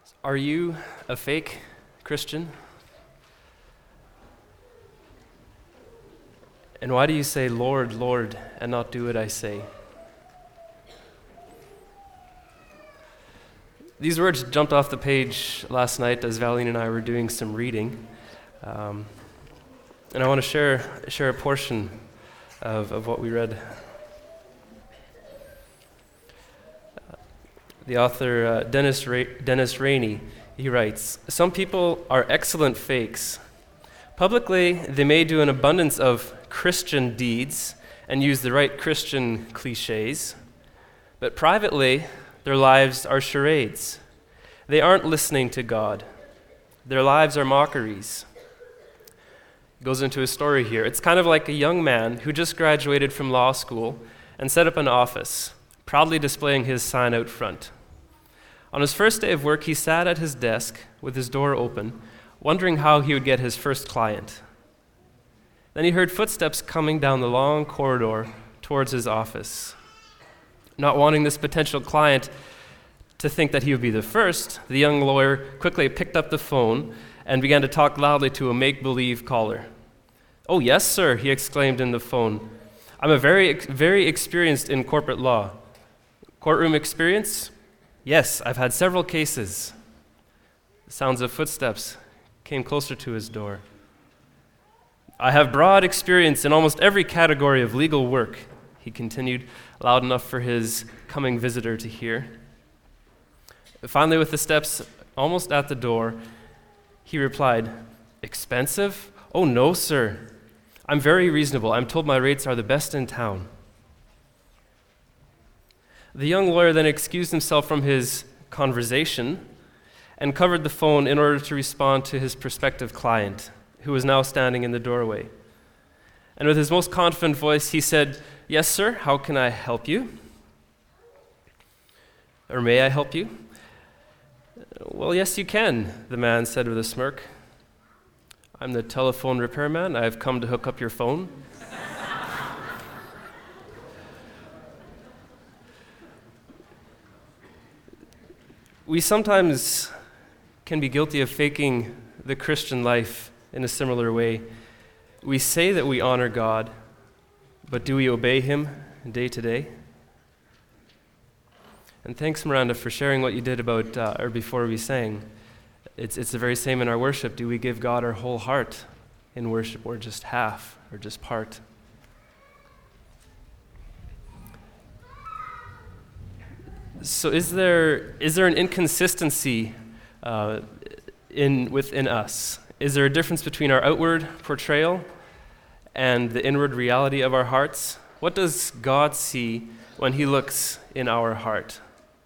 Are you a fake Christian? And why do you say, Lord, Lord, and not do what I say? These words jumped off the page last night as Valine and I were doing some reading. And I want to share a portion of what we read. The author, Dennis Rainey, he writes, "Some people are excellent fakes. Publicly, they may do an abundance of Christian deeds and use the right Christian cliches, but privately, their lives are charades. They aren't listening to God. Their lives are mockeries." He goes into a story here. It's kind of like a young man who just graduated from law school and set up an office, proudly displaying his sign out front. On his first day of work, he sat at his desk with his door open, wondering how he would get his first client. Then he heard footsteps coming down the long corridor towards his office. Not wanting this potential client to think that he would be the first, the young lawyer quickly picked up the phone and began to talk loudly to a make-believe caller. "Oh, yes, sir," he exclaimed in the phone. "I'm a very experienced in corporate law." "Courtroom experience?" "Yes, I've had several cases." The sounds of footsteps came closer to his door. "I have broad experience in almost every category of legal work," he continued, loud enough for his coming visitor to hear. Finally, with the steps almost at the door, he replied, "Expensive? Oh, no, sir. I'm very reasonable. I'm told my rates are the best in town." The young lawyer then excused himself from his conversation and covered the phone in order to respond to his prospective client, who was now standing in the doorway. And with his most confident voice, he said, "Yes, sir, how can I help you?" "Or may I help you?" "Well, yes, you can," the man said with a smirk. "I'm the telephone repairman. I've come to hook up your phone." We sometimes can be guilty of faking the Christian life in a similar way. We say that we honor God, but do we obey Him day to day? And thanks, Miranda, for sharing what you did about, or before we sang. It's the very same in our worship. Do we give God our whole heart in worship, or just half, or just part? So is there an inconsistency within us? Is there a difference between our outward portrayal and the inward reality of our hearts? What does God see when He looks in our heart?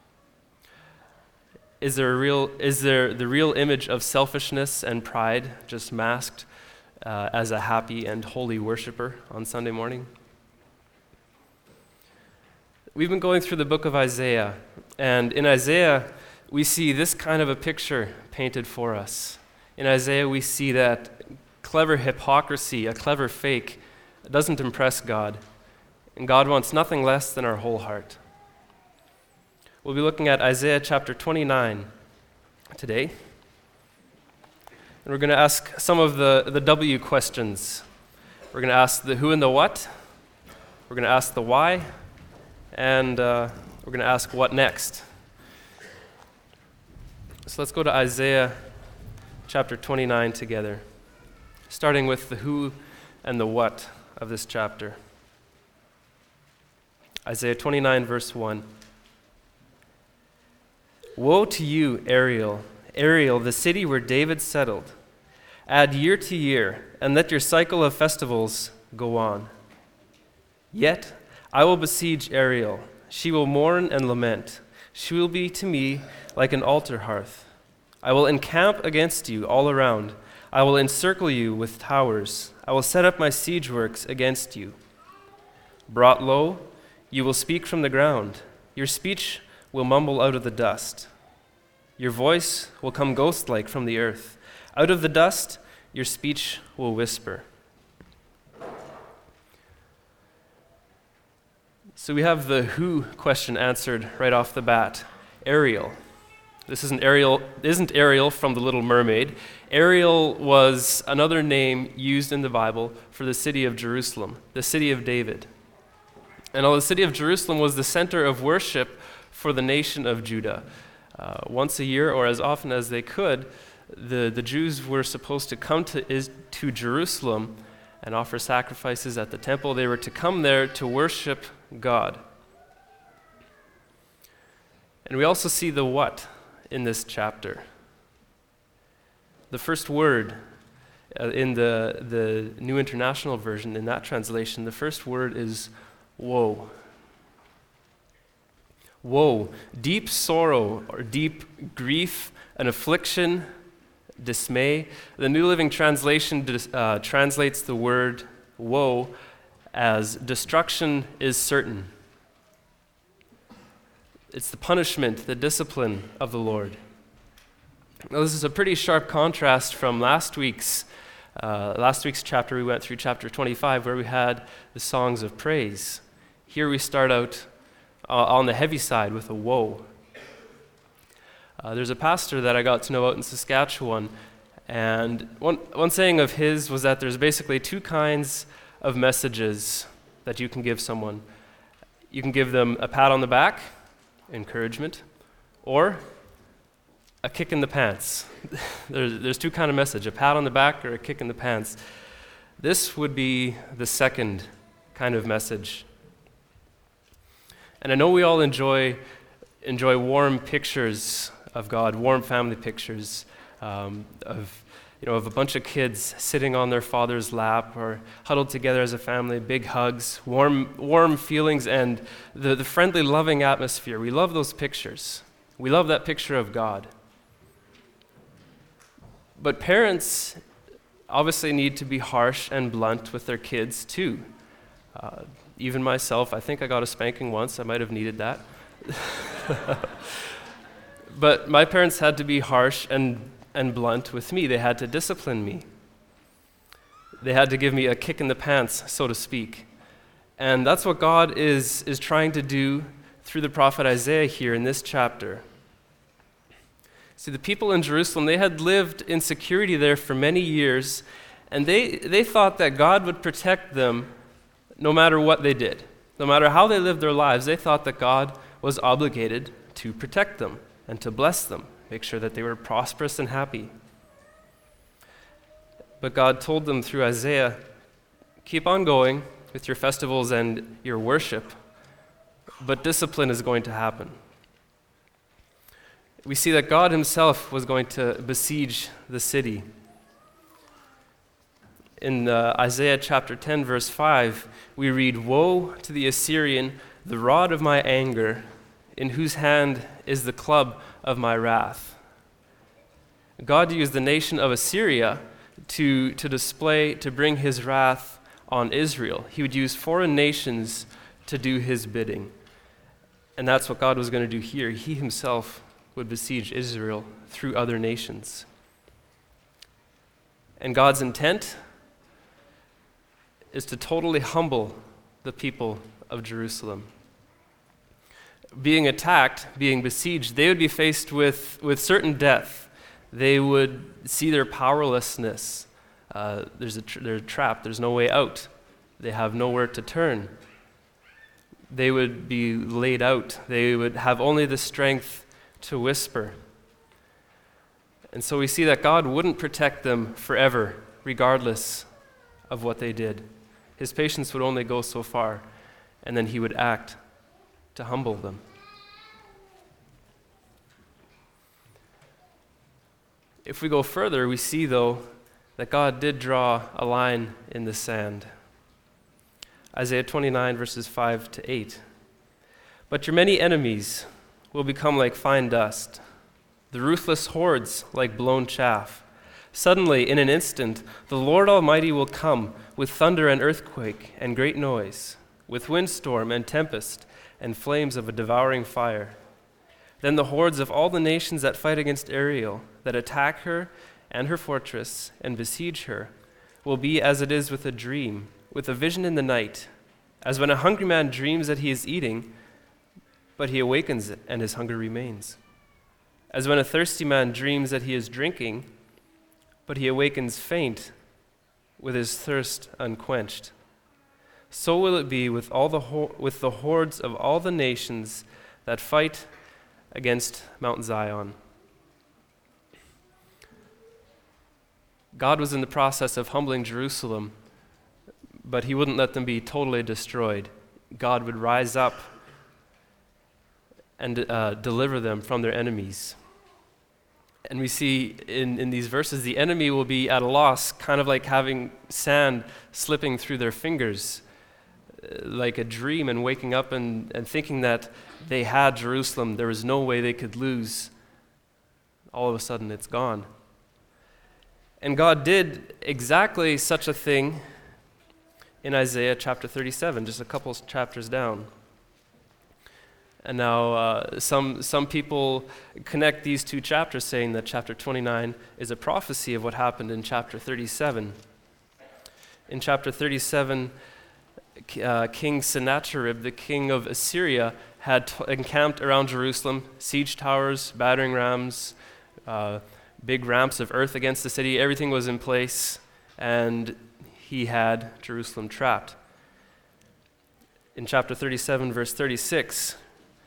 Is there the real image of selfishness and pride just masked as a happy and holy worshiper on Sunday morning? We've been going through the book of Isaiah, and in Isaiah, we see this kind of a picture painted for us. In Isaiah, we see that clever hypocrisy, a clever fake, doesn't impress God, and God wants nothing less than our whole heart. We'll be looking at Isaiah chapter 29 today, and we're going to ask some of the W questions. We're going to ask the who and the what, we're going to ask the why, and we're going to ask what next. So let's go to Isaiah chapter 29 together, starting with the who and the what of this chapter. Isaiah 29, verse 1. "Woe to you, Ariel, Ariel, the city where David settled. Add year to year, and let your cycle of festivals go on. Yet I will besiege Ariel. She will mourn and lament. She will be to me like an altar hearth. I will encamp against you all around. I will encircle you with towers. I will set up my siege works against you. Brought low, you will speak from the ground. Your speech will mumble out of the dust. Your voice will come ghost-like from the earth. Out of the dust, your speech will whisper." So we have the who question answered right off the bat. Ariel. This isn't Ariel from The Little Mermaid. Ariel was another name used in the Bible for the city of Jerusalem, the city of David. And the city of Jerusalem was the center of worship for the nation of Judah. Once a year, or as often as they could, the Jews were supposed to come to Jerusalem and offer sacrifices at the temple. They were to come there to worship God. And we also see the what in this chapter. The first word in the New International Version, in that translation, the first word is woe. Woe, deep sorrow or deep grief, an affliction, dismay. The New Living Translation translates the word woe as destruction is certain. It's the punishment, the discipline of the Lord. Now, this is a pretty sharp contrast from last week's chapter. We went through chapter 25, where we had the songs of praise. Here we start out on the heavy side with a woe. There's a pastor that I got to know out in Saskatchewan, and one saying of his was that there's basically two kinds of messages that you can give someone. You can give them a pat on the back, encouragement, or a kick in the pants. There's two kinds of message, a pat on the back or a kick in the pants. This would be the second kind of message. And I know we all enjoy warm pictures of God, warm family pictures of a bunch of kids sitting on their father's lap or huddled together as a family, big hugs, warm feelings, and the friendly, loving atmosphere. We love those pictures. We love that picture of God. But parents obviously need to be harsh and blunt with their kids too. Even myself, I think I got a spanking once. I might have needed that. But my parents had to be harsh and blunt with me. They had to discipline me. They had to give me a kick in the pants, so to speak. And that's what God is trying to do through the prophet Isaiah here in this chapter. See, the people in Jerusalem, they had lived in security there for many years, and they thought that God would protect them no matter what they did. No matter how they lived their lives, they thought that God was obligated to protect them and to bless them, make sure that they were prosperous and happy. But God told them through Isaiah, keep on going with your festivals and your worship, but discipline is going to happen. We see that God himself was going to besiege the city. In Isaiah chapter 10, verse 5, we read, "Woe to the Assyrian, the rod of my anger, in whose hand is the club of my wrath." God used the nation of Assyria to bring his wrath on Israel. He would use foreign nations to do his bidding. And that's what God was going to do here. He himself would besiege Israel through other nations. And God's intent is to totally humble the people of Jerusalem. Being attacked, being besieged, they would be faced with certain death. They would see their powerlessness. They're trapped. There's no way out. They have nowhere to turn. They would be laid out. They would have only the strength to whisper. And so we see that God wouldn't protect them forever, regardless of what they did. His patience would only go so far, and then he would act to humble them. If we go further, we see, though, that God did draw a line in the sand. Isaiah 29, verses 5 to 8. "But your many enemies will become like fine dust, the ruthless hordes like blown chaff. Suddenly, in an instant, the Lord Almighty will come with thunder and earthquake and great noise, with windstorm and tempest and flames of a devouring fire. Then the hordes of all the nations that fight against Ariel, that attack her and her fortress and besiege her, will be as it is with a dream, with a vision in the night, as when a hungry man dreams that he is eating, but he awakens and his hunger remains. as when a thirsty man dreams that he is drinking, but he awakens faint with his thirst unquenched. So will it be with with the hordes of all the nations that fight against Mount Zion. God was in the process of humbling Jerusalem, but he wouldn't let them be totally destroyed. God would rise up and deliver them from their enemies. And we see in these verses, the enemy will be at a loss, kind of like having sand slipping through their fingers, like a dream, and waking up and thinking that they had Jerusalem. There was no way they could lose. All of a sudden, it's gone. And God did exactly such a thing in Isaiah chapter 37, just a couple chapters down. And now some people connect these two chapters, saying that chapter 29 is a prophecy of what happened in chapter 37. In chapter 37, King Sennacherib, the king of Assyria, had encamped around Jerusalem, siege towers, battering rams, big ramps of earth against the city. Everything was in place, and he had Jerusalem trapped. In chapter 37, verse 36,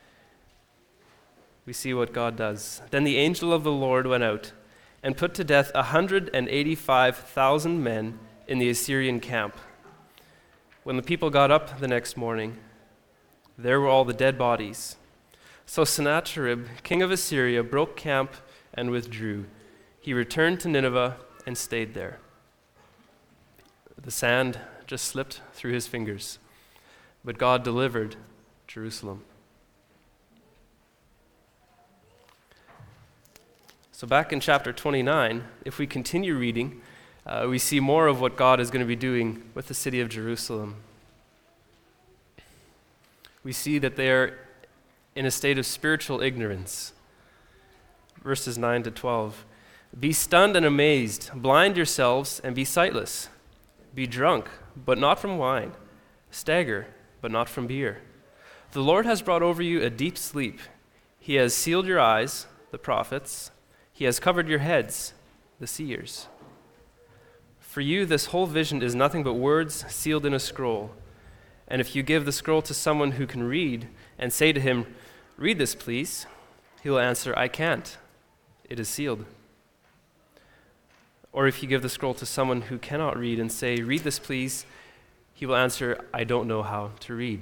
we see what God does. Then the angel of the Lord went out and put to death 185,000 men in the Assyrian camp. When the people got up the next morning, there were all the dead bodies. So Sennacherib, king of Assyria, broke camp and withdrew. He returned to Nineveh and stayed there. The sand just slipped through his fingers, but God delivered Jerusalem. So back in chapter 29, if we continue reading, we see more of what God is going to be doing with the city of Jerusalem. We see that they are in a state of spiritual ignorance. Verses 9 to 12. Be stunned and amazed, blind yourselves and be sightless. Be drunk, but not from wine. Stagger, but not from beer. The Lord has brought over you a deep sleep. He has sealed your eyes, the prophets. He has covered your heads, the seers. For you, this whole vision is nothing but words sealed in a scroll. And if you give the scroll to someone who can read and say to him, read this, please, he will answer, I can't. It is sealed. Or if you give the scroll to someone who cannot read and say, read this, please, he will answer, I don't know how to read.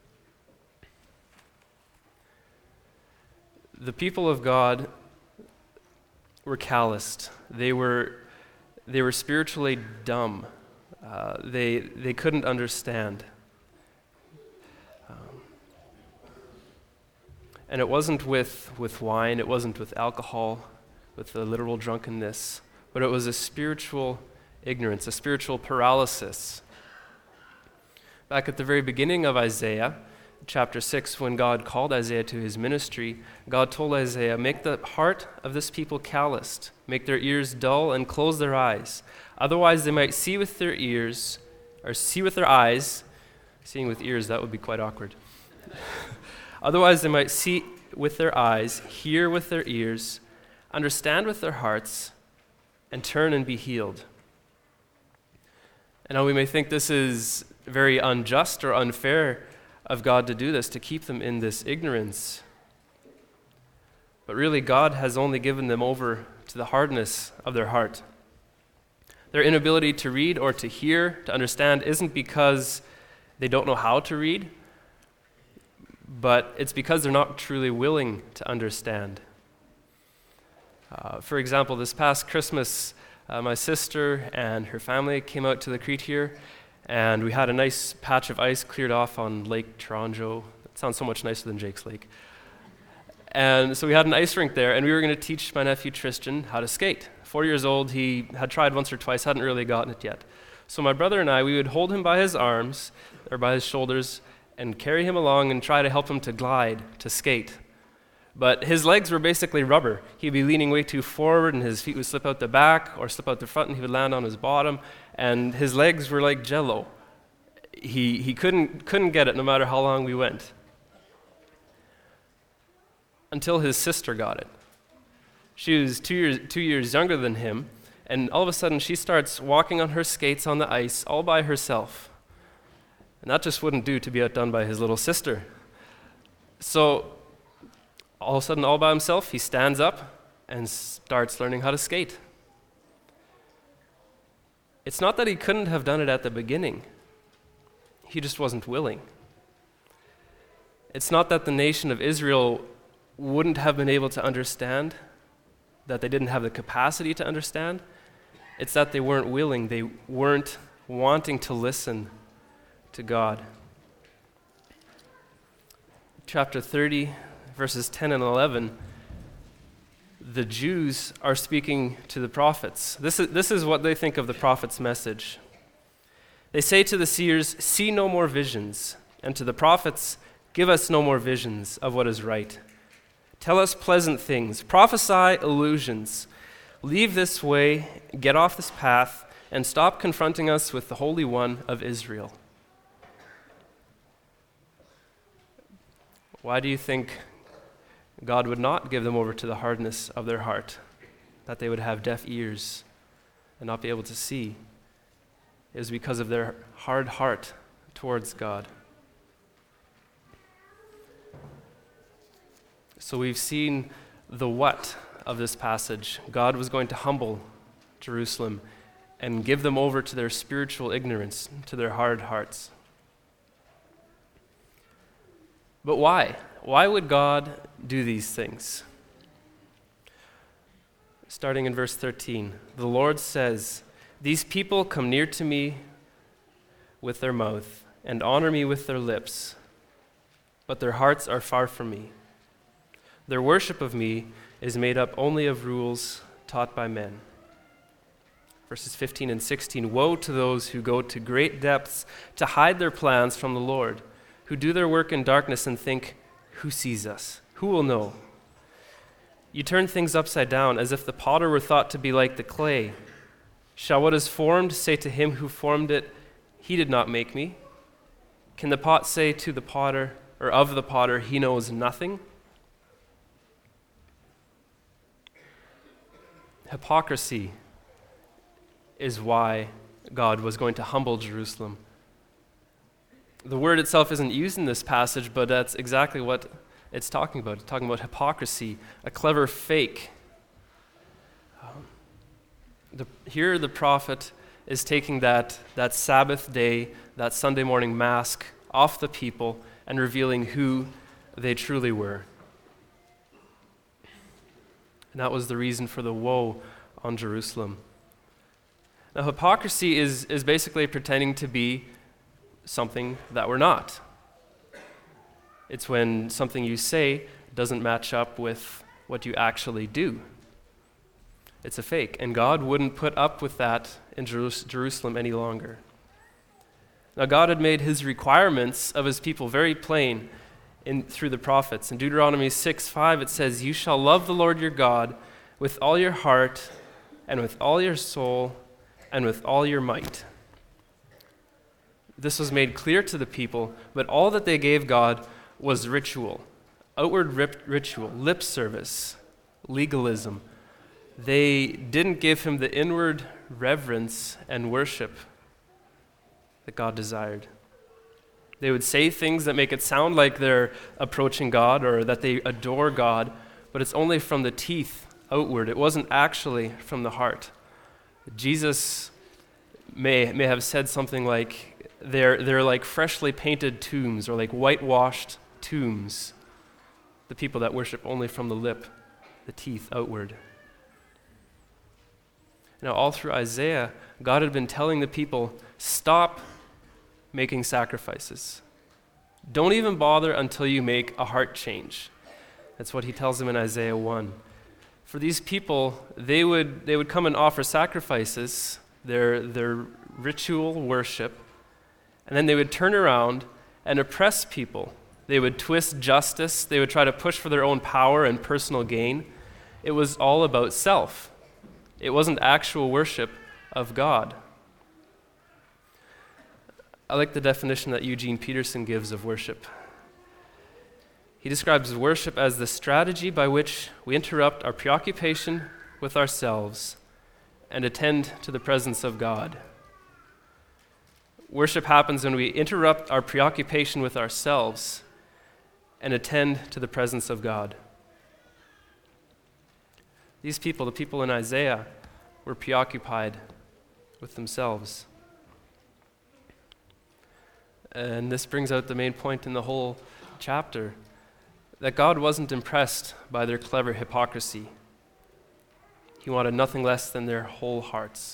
The people of God were calloused. They were spiritually dumb. They couldn't understand. And it wasn't with wine, it wasn't with alcohol, with the literal drunkenness, but it was a spiritual ignorance, a spiritual paralysis. Back at the very beginning of Isaiah, chapter 6, when God called Isaiah to his ministry, God told Isaiah, make the heart of this people calloused, make their ears dull and close their eyes. Otherwise they might see with their ears, or see with their eyes. Seeing with ears, that would be quite awkward. Otherwise they might see with their eyes, hear with their ears, understand with their hearts, and turn and be healed. And now we may think this is very unjust or unfair of God to do this, to keep them in this ignorance. But really, God has only given them over to the hardness of their heart. Their inability to read or to hear, to understand, isn't because they don't know how to read, but it's because they're not truly willing to understand. For example, this past Christmas, my sister and her family came out to the Crete here, and we had a nice patch of ice cleared off on Lake Toronjo. It sounds so much nicer than Jake's Lake. And so we had an ice rink there, and we were going to teach my nephew Tristan how to skate. 4 years old, he had tried once or twice, hadn't really gotten it yet. So my brother and I, we would hold him by his arms, or by his shoulders, and carry him along and try to help him to glide, to skate. But his legs were basically rubber. He'd be leaning way too forward, and his feet would slip out the back or slip out the front, and he would land on his bottom, and his legs were like jello. He couldn't get it no matter how long we went. Until his sister got it. She was 2 years younger than him, and all of a sudden she starts walking on her skates on the ice all by herself. And that just wouldn't do to be outdone by his little sister. So all of a sudden, all by himself, he stands up and starts learning how to skate. It's not that he couldn't have done it at the beginning. He just wasn't willing. It's not that the nation of Israel wouldn't have been able to understand, that they didn't have the capacity to understand. It's that they weren't willing. They weren't wanting to listen to God. Chapter 30, verses 10 and 11, the Jews are speaking to the prophets. This is what they think of the prophet's message. They say to the seers, "See no more visions," and to the prophets, "Give us no more visions of what is right. Tell us pleasant things, prophesy illusions. Leave this way, get off this path, and stop confronting us with the Holy One of Israel." Why do you think God would not give them over to the hardness of their heart, that they would have deaf ears and not be able to see? It was because of their hard heart towards God. So we've seen the what of this passage. God was going to humble Jerusalem and give them over to their spiritual ignorance, to their hard hearts. But why? Why would God do these things? Starting in verse 13, the Lord says, "These people come near to me with their mouth and honor me with their lips, but their hearts are far from me. Their worship of me is made up only of rules taught by men." Verses 15 and 16, "Woe to those who go to great depths to hide their plans from the Lord, who do their work in darkness and think, 'Who sees us? Who will know?' You turn things upside down, as if the potter were thought to be like the clay. Shall what is formed say to him who formed it, 'He did not make me'? Can the pot say to the potter, or of the potter, 'He knows nothing'?" Hypocrisy is why God was going to humble Jerusalem. The word itself isn't used in this passage, but that's exactly what it's talking about. It's talking about hypocrisy, a clever fake. Here the prophet is taking that Sabbath day, that Sunday morning mask off the people and revealing who they truly were. And that was the reason for the woe on Jerusalem. Now, hypocrisy is basically pretending to be something that we're not. It's when something you say doesn't match up with what you actually do. It's a fake, and God wouldn't put up with that in Jerusalem any longer. Now, God had made his requirements of his people very plain through the prophets. In Deuteronomy 6:5, it says, "You shall love the Lord your God with all your heart and with all your soul and with all your might." This was made clear to the people, but all that they gave God was ritual, outward ritual, lip service, legalism. They didn't give him the inward reverence and worship that God desired. They would say things that make it sound like they're approaching God or that they adore God, but it's only from the teeth outward. It wasn't actually from the heart. Jesus may have said something like, they're like freshly painted tombs or like whitewashed tombs, the people that worship only from the lip, the teeth outward. Now, all through Isaiah, God had been telling the people, stop making sacrifices. Don't even bother until you make a heart change. That's what he tells them in Isaiah 1. For these people, they would come and offer sacrifices, their ritual worship, and then they would turn around and oppress people. They would twist justice. They would try to push for their own power and personal gain. It was all about self. It wasn't actual worship of God. I like the definition that Eugene Peterson gives of worship. He describes worship as the strategy by which we interrupt our preoccupation with ourselves and attend to the presence of God. Worship happens when we interrupt our preoccupation with ourselves and attend to the presence of God. These people, the people in Isaiah, were preoccupied with themselves. And this brings out the main point in the whole chapter, that God wasn't impressed by their clever hypocrisy. He wanted nothing less than their whole hearts.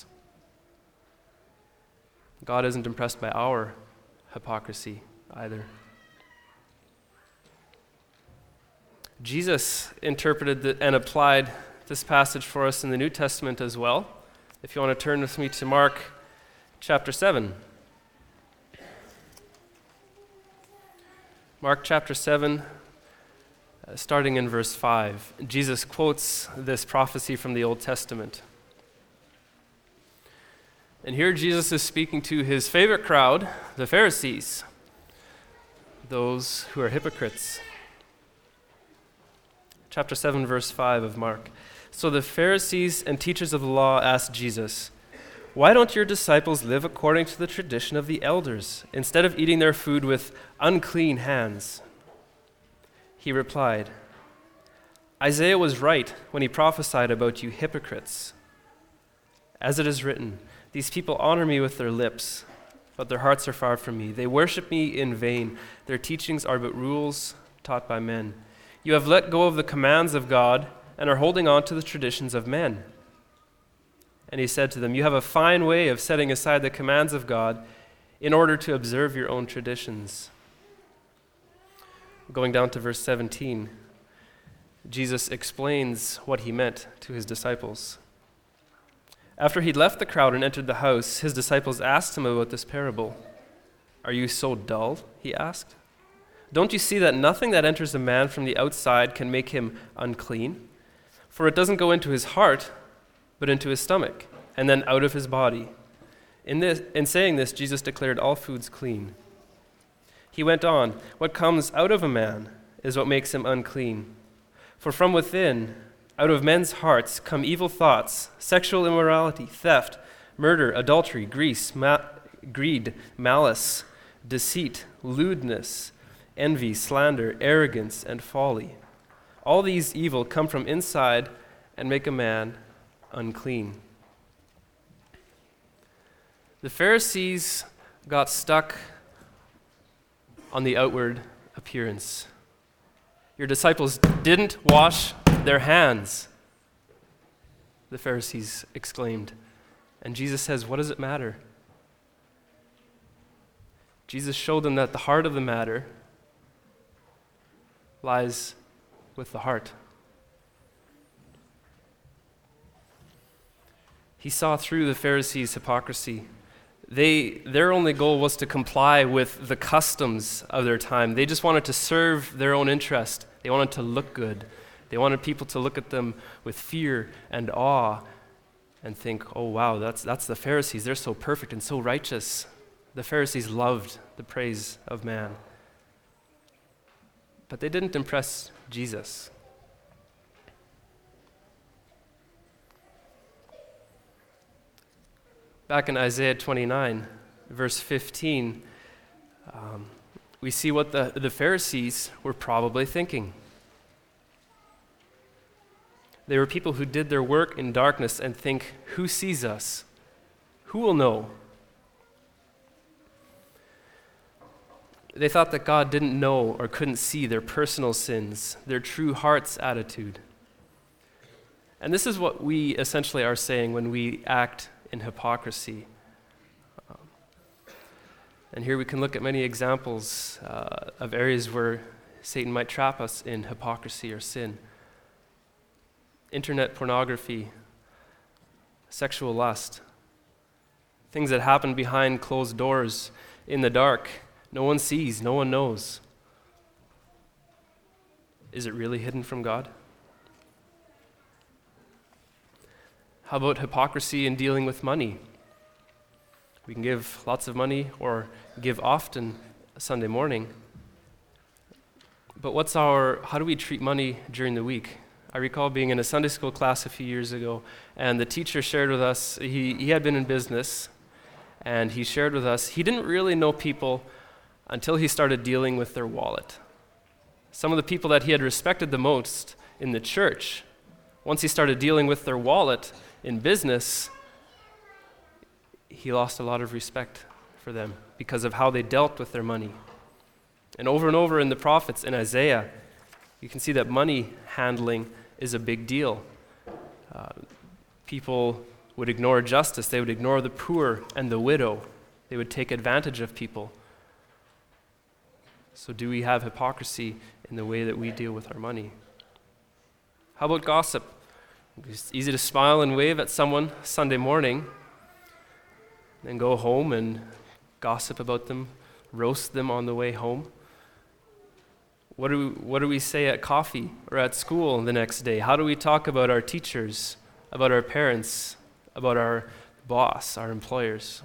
God isn't impressed by our hypocrisy either. Jesus interpreted and applied this passage for us in the New Testament as well. If you want to turn with me to Mark chapter 7. Mark chapter 7, starting in verse 5. Jesus quotes this prophecy from the Old Testament. And here Jesus is speaking to his favorite crowd, the Pharisees, those who are hypocrites. Chapter 7, verse 5 of Mark. So the Pharisees and teachers of the law asked Jesus, "Why don't your disciples live according to the tradition of the elders, instead of eating their food with unclean hands?" He replied, "Isaiah was right when he prophesied about you hypocrites. As it is written, 'These people honor me with their lips, but their hearts are far from me. They worship me in vain. Their teachings are but rules taught by men. You have let go of the commands of God and are holding on to the traditions of men.' And he said to them, 'You have a fine way of setting aside the commands of God in order to observe your own traditions.'" Going down to verse 17, Jesus explains what he meant to his disciples. After he'd left the crowd and entered the house, his disciples asked him about this parable. "Are you so dull?" he asked. "Don't you see that nothing that enters a man from the outside can make him unclean? For it doesn't go into his heart, but into his stomach, and then out of his body." In saying this, Jesus declared all foods clean. He went on, "What comes out of a man is what makes him unclean. For from within, out of men's hearts, come evil thoughts, sexual immorality, theft, murder, adultery, greed, malice, deceit, lewdness, envy, slander, arrogance, and folly. All these evil come from inside and make a man unclean." The Pharisees got stuck on the outward appearance. "Your disciples didn't wash their hands," the Pharisees exclaimed. And Jesus says, "What does it matter?" Jesus showed them that the heart of the matter lies with the heart. He saw through the Pharisees' hypocrisy. Their only goal was to comply with the customs of their time. They just wanted to serve their own interest. They wanted to look good. They wanted people to look at them with fear and awe and think, "Oh wow, that's the Pharisees. They're so perfect and so righteous." The Pharisees loved the praise of man. But they didn't impress Jesus. Back in Isaiah 29, verse 15, we see what the Pharisees were probably thinking. They were people who did their work in darkness and think, "Who sees us? Who will know?" They thought that God didn't know or couldn't see their personal sins, their true heart's attitude. And this is what we essentially are saying when we act in hypocrisy. And here we can look at many examples of areas where Satan might trap us in hypocrisy or sin. Internet pornography, sexual lust, things that happen behind closed doors in the dark. No one sees, no one knows. Is it really hidden from God? How about hypocrisy in dealing with money? We can give lots of money or give often Sunday morning, But how do we treat money during the week? I recall being in a Sunday school class a few years ago, and the teacher shared with us, he had been in business, and he shared with us, he didn't really know people until he started dealing with their wallet. Some of the people that he had respected the most in the church, once he started dealing with their wallet in business, he lost a lot of respect for them because of how they dealt with their money. And over in the prophets, in Isaiah, you can see that money handling is a big deal. People would ignore justice. They would ignore the poor and the widow. They would take advantage of people. So do we have hypocrisy in the way that we deal with our money? How about gossip? It's easy to smile and wave at someone Sunday morning, then go home and gossip about them, roast them on the way home. What do we say at coffee or at school the next day? How do we talk about our teachers, about our parents, about our boss, our employers?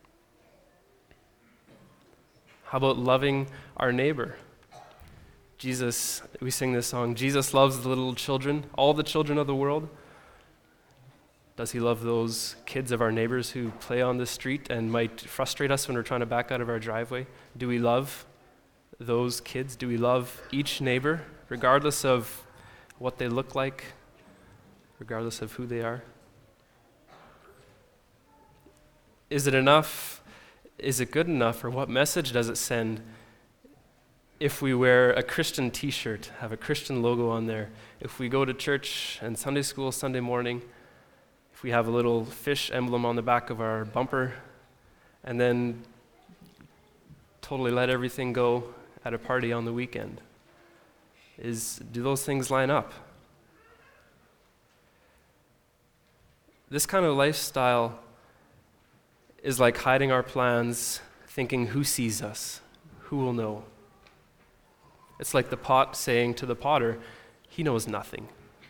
How about loving our neighbor? Jesus, we sing this song, Jesus loves the little children, all the children of the world. Does he love those kids of our neighbors who play on the street and might frustrate us when we're trying to back out of our driveway? Do we love those kids? Do we love each neighbor, regardless of what they look like, regardless of who they are? Is it enough? Is it good enough? Or what message does it send if we wear a Christian t-shirt, have a Christian logo on there? If we go to church and Sunday school Sunday morning, if we have a little fish emblem on the back of our bumper, and then totally let everything go at a party on the weekend? Do those things line up? This kind of lifestyle is like hiding our plans, thinking, who sees us? Who will know? It's like the pot saying to the potter, he knows nothing.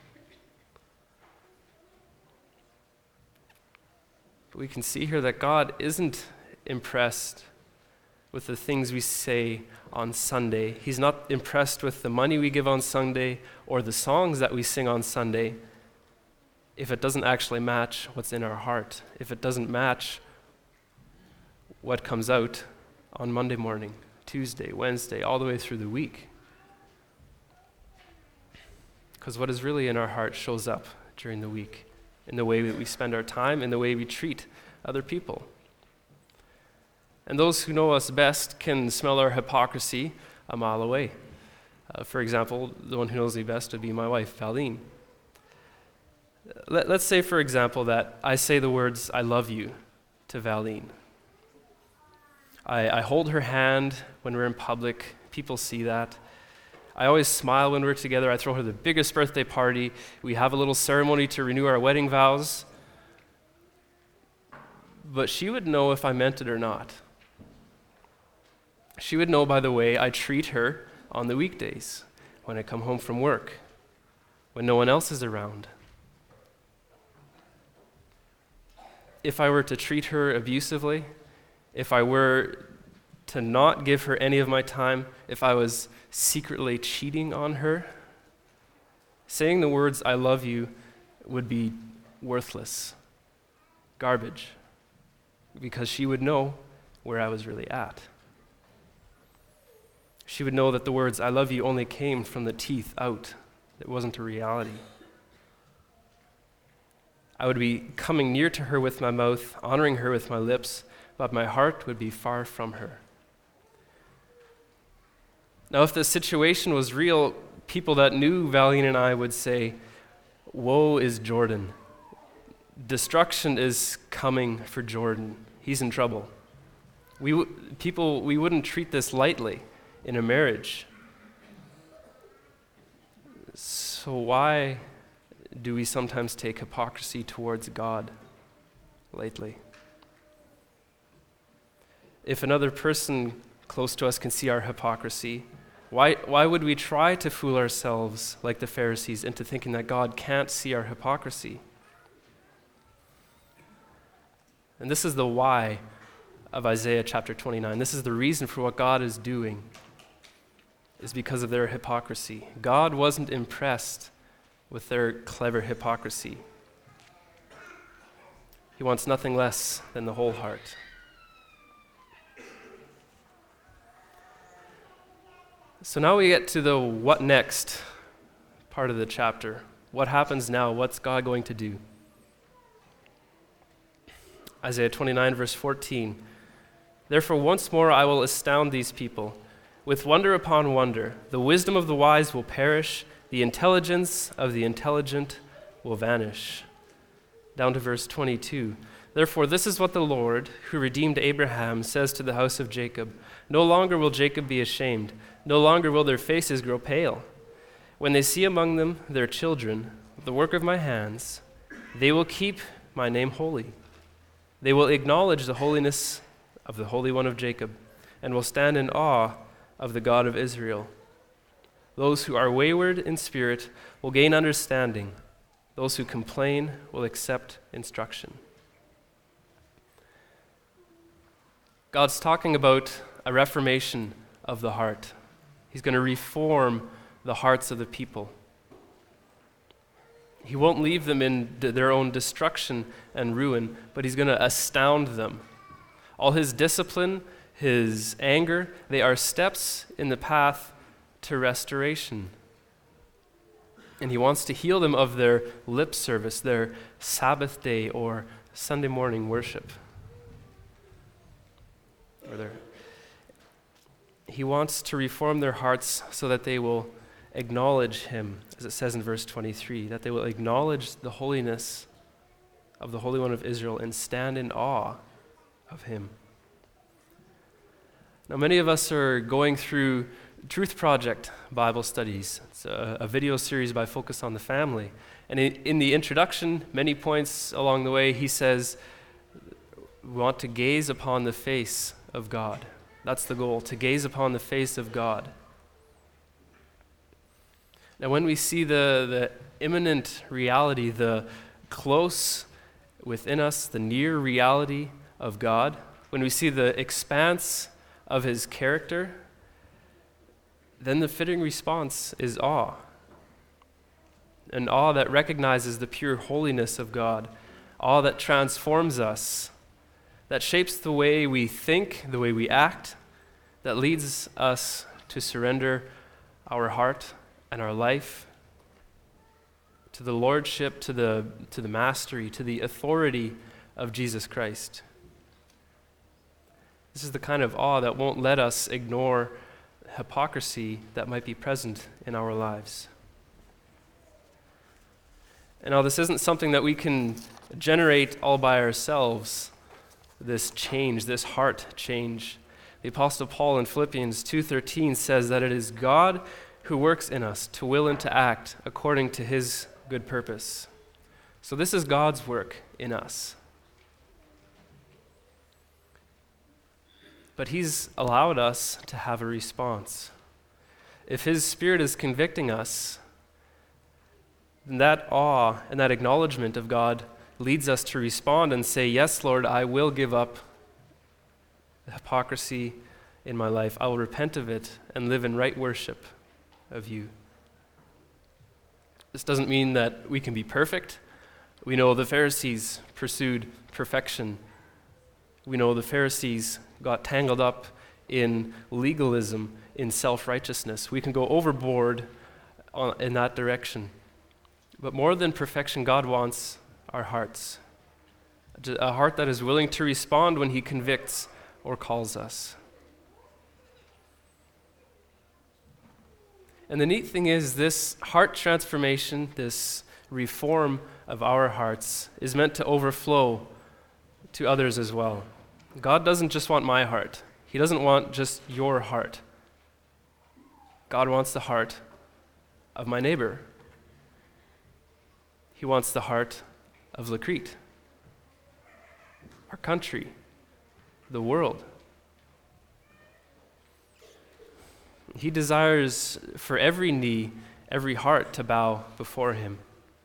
But we can see here that God isn't impressed with the things we say on Sunday. He's not impressed with the money we give on Sunday or the songs that we sing on Sunday if it doesn't actually match what's in our heart, if it doesn't match what comes out on Monday morning, Tuesday, Wednesday, all the way through the week. Because what is really in our heart shows up during the week, in the way that we spend our time, in the way we treat other people. And those who know us best can smell our hypocrisy a mile away. For example, the one who knows me best would be my wife, Valine. Let's say, for example, that I say the words, I love you, to Valine. I hold her hand when we're in public. People see that. I always smile when we're together. I throw her the biggest birthday party. We have a little ceremony to renew our wedding vows. But she would know if I meant it or not. She would know by the way I treat her on the weekdays, when I come home from work, when no one else is around. If I were to treat her abusively, if I were to not give her any of my time, if I was secretly cheating on her, saying the words, I love you, would be worthless, garbage, because she would know where I was really at. She would know that the words, I love you, only came from the teeth out. It wasn't a reality. I would be coming near to her with my mouth, honoring her with my lips, but my heart would be far from her. Now, if the situation was real, people that knew Valine and I would say, woe is Jordan. Destruction is coming for Jordan. He's in trouble. We wouldn't treat this lightly in a marriage. So why do we sometimes take hypocrisy towards God lightly? If another person close to us can see our hypocrisy, why would we try to fool ourselves like the Pharisees into thinking that God can't see our hypocrisy? And this is the why of Isaiah chapter 29. This is the reason for what God is doing. is because of their hypocrisy. God wasn't impressed with their clever hypocrisy. He wants nothing less than the whole heart. So now we get to the what next part of the chapter. What happens now? What's God going to do? Isaiah 29, verse 14. Therefore, once more I will astound these people. With wonder upon wonder, the wisdom of the wise will perish, the intelligence of the intelligent will vanish. Down to verse 22. Therefore, this is what the Lord, who redeemed Abraham, says to the house of Jacob. No longer will Jacob be ashamed. No longer will their faces grow pale. When they see among them their children, the work of my hands, they will keep my name holy. They will acknowledge the holiness of the Holy One of Jacob, and will stand in awe of the God of Israel. Those who are wayward in spirit will gain understanding. Those who complain will accept instruction. God's talking about a reformation of the heart. He's going to reform the hearts of the people. He won't leave them in their own destruction and ruin, but he's going to astound them. All his discipline, his anger, they are steps in the path to restoration. And he wants to heal them of their lip service, their Sabbath day or Sunday morning worship. He wants to reform their hearts so that they will acknowledge him, as it says in verse 23, that they will acknowledge the holiness of the Holy One of Israel and stand in awe of him. Now, many of us are going through Truth Project Bible studies. It's a video series by Focus on the Family. And in the introduction, many points along the way, he says, we want to gaze upon the face of God. That's the goal, to gaze upon the face of God. Now, when we see the imminent reality, the close within us, the near reality of God, when we see the expanse of his character, then the fitting response is awe. An awe that recognizes the pure holiness of God, awe that transforms us, that shapes the way we think, the way we act, that leads us to surrender our heart and our life to the lordship, to the mastery, to the authority of Jesus Christ. This is the kind of awe that won't let us ignore hypocrisy that might be present in our lives. And now, this isn't something that we can generate all by ourselves, this change, this heart change. The Apostle Paul in Philippians 2:13 says that it is God who works in us to will and to act according to his good purpose. So this is God's work in us. But he's allowed us to have a response. If his Spirit is convicting us, then that awe and that acknowledgement of God leads us to respond and say, yes, Lord, I will give up the hypocrisy in my life. I will repent of it and live in right worship of you. This doesn't mean that we can be perfect. We know the Pharisees pursued perfection. We know the Pharisees got tangled up in legalism, in self-righteousness. We can go overboard in that direction. But more than perfection, God wants our hearts. A heart that is willing to respond when he convicts or calls us. And the neat thing is, this heart transformation, this reform of our hearts, is meant to overflow to others as well. God doesn't just want my heart. He doesn't want just your heart. God wants the heart of my neighbor. He wants the heart of Lacrete, our country, the world. He desires for every knee, every heart to bow before him.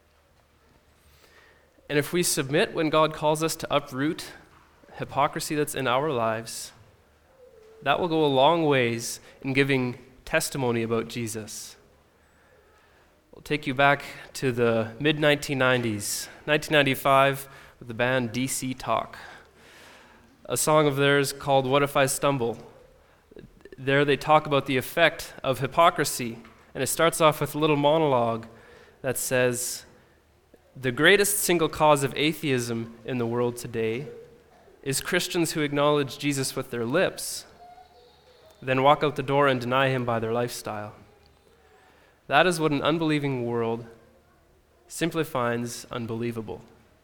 And if we submit when God calls us to uproot hypocrisy that's in our lives, that will go a long ways in giving testimony about Jesus. We'll take you back to the mid-1990s, 1995, with the band DC Talk. A song of theirs called What If I Stumble? There they talk about the effect of hypocrisy, and it starts off with a little monologue that says, "The greatest single cause of atheism in the world today is Christians who acknowledge Jesus with their lips, then walk out the door and deny him by their lifestyle. That is what an unbelieving world simply finds unbelievable.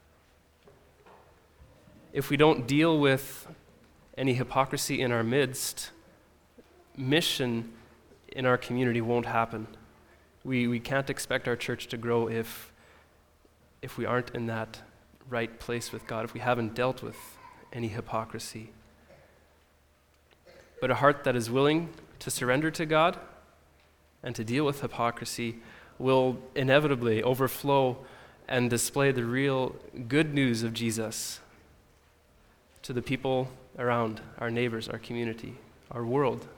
If we don't deal with any hypocrisy in our midst, mission in our community won't happen. We can't expect our church to grow if we aren't in that right place with God, if we haven't dealt with any hypocrisy. But a heart that is willing to surrender to God and to deal with hypocrisy will inevitably overflow and display the real good news of Jesus to the people around, our neighbors, our community, our world.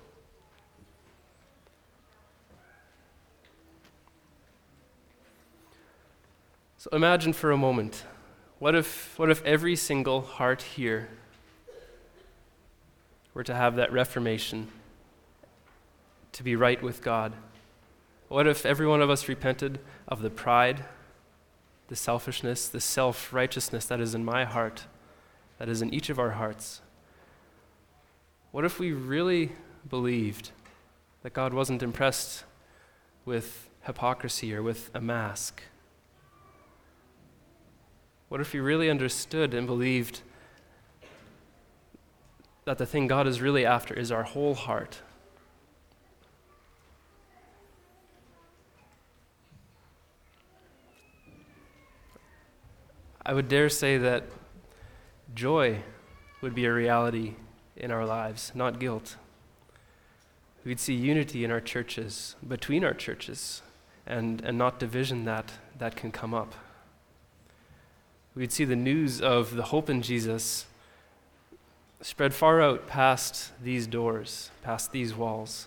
So imagine for a moment, what if every single heart here were to have that reformation, to be right with God? What if every one of us repented of the pride, the selfishness, the self-righteousness that is in my heart, that is in each of our hearts? What if we really believed that God wasn't impressed with hypocrisy or with a mask? What if we really understood and believed that the thing God is really after is our whole heart? I would dare say that joy would be a reality in our lives, not guilt. We'd see unity in our churches, between our churches, and not division that can come up. We'd see the news of the hope in Jesus spread far out past these doors, past these walls.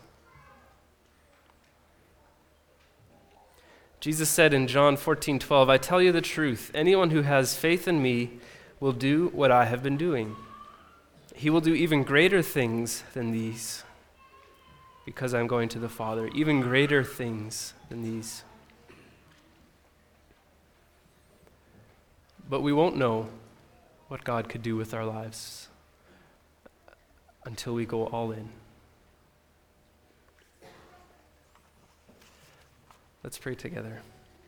Jesus said in John 14:12, "I tell you the truth, anyone who has faith in me will do what I have been doing. He will do even greater things than these, because I'm going to the Father, even greater things than these." But we won't know what God could do with our lives until we go all in. Let's pray together.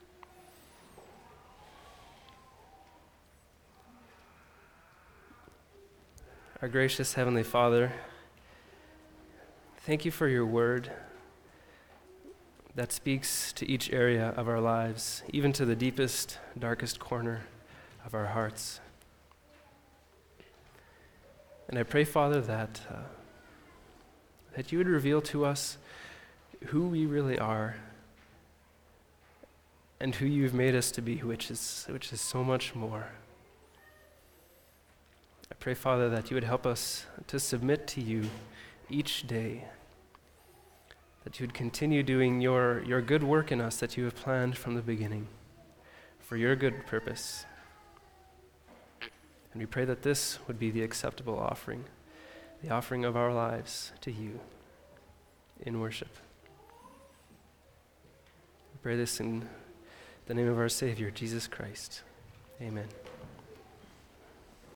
Our gracious Heavenly Father, thank you for your word that speaks to each area of our lives, even to the deepest, darkest corner of our hearts. And I pray, Father, that you would reveal to us who we really are and who you've made us to be, which is so much more. I pray, Father, that you would help us to submit to you each day, that you would continue doing your good work in us that you have planned from the beginning for your good purpose. And we pray that this would be the acceptable offering, the offering of our lives to you in worship. We pray this in the name of our Savior, Jesus Christ. Amen.